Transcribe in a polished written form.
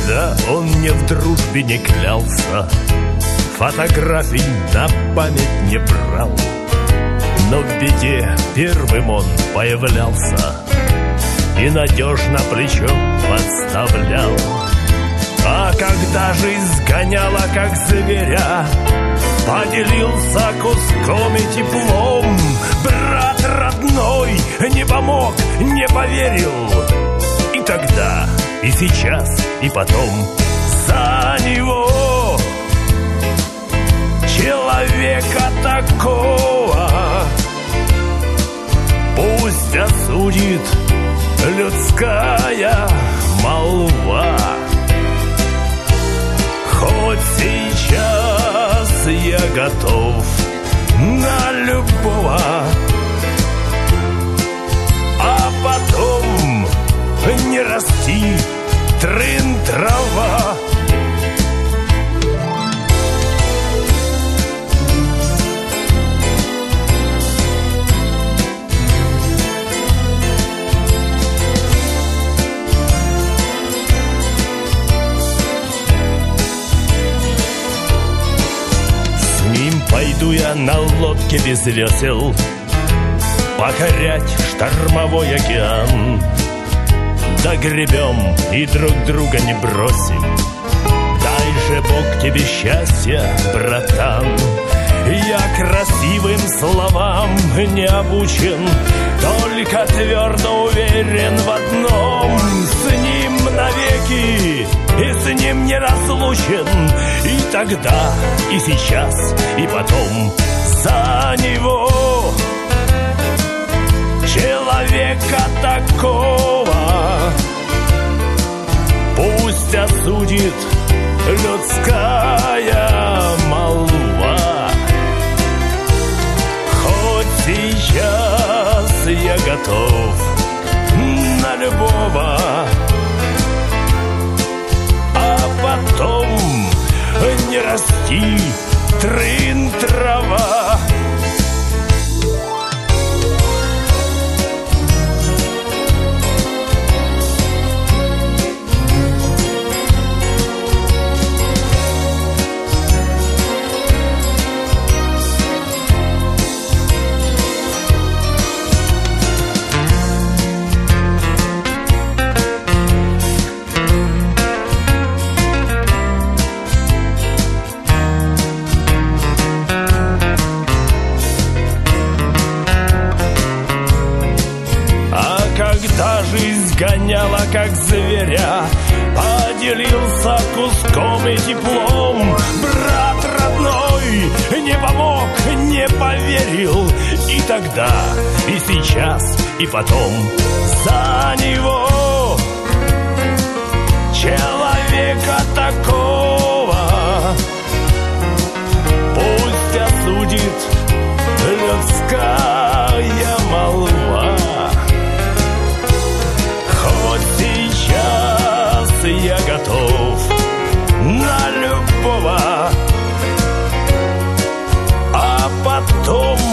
Никогда он мне в дружбе не клялся, фотографий на память не брал, но в беде первым он появлялся и надежно плечо подставлял. А когда жизнь гоняла, как зверя, поделился куском и теплом. Брат родной не помог, не поверил. И тогда, и сейчас, и потом за него, человека такого, пусть осудит людская молва. Хоть сейчас я готов на любого, а потом не расти трын-трава. Пойду я на лодке без весел покорять штормовой океан. Догребем и друг друга не бросим. Дай же Бог тебе счастья, братан. Я красивым словам не обучен, только твердо уверен в одном: с ним навеки и с ним не разлучен. И тогда, и сейчас, и потом за него, человека такого, пусть осудит людская молва. Хоть сейчас я готов на любого, а потом не расти трын-трава. Когда жизнь гоняла, как зверя, поделился куском и теплом. Брат родной не помог, не поверил. И тогда, и сейчас, и потом за него, человека такого, пусть осудит людская молва. Сейчас я готов на любого, а потом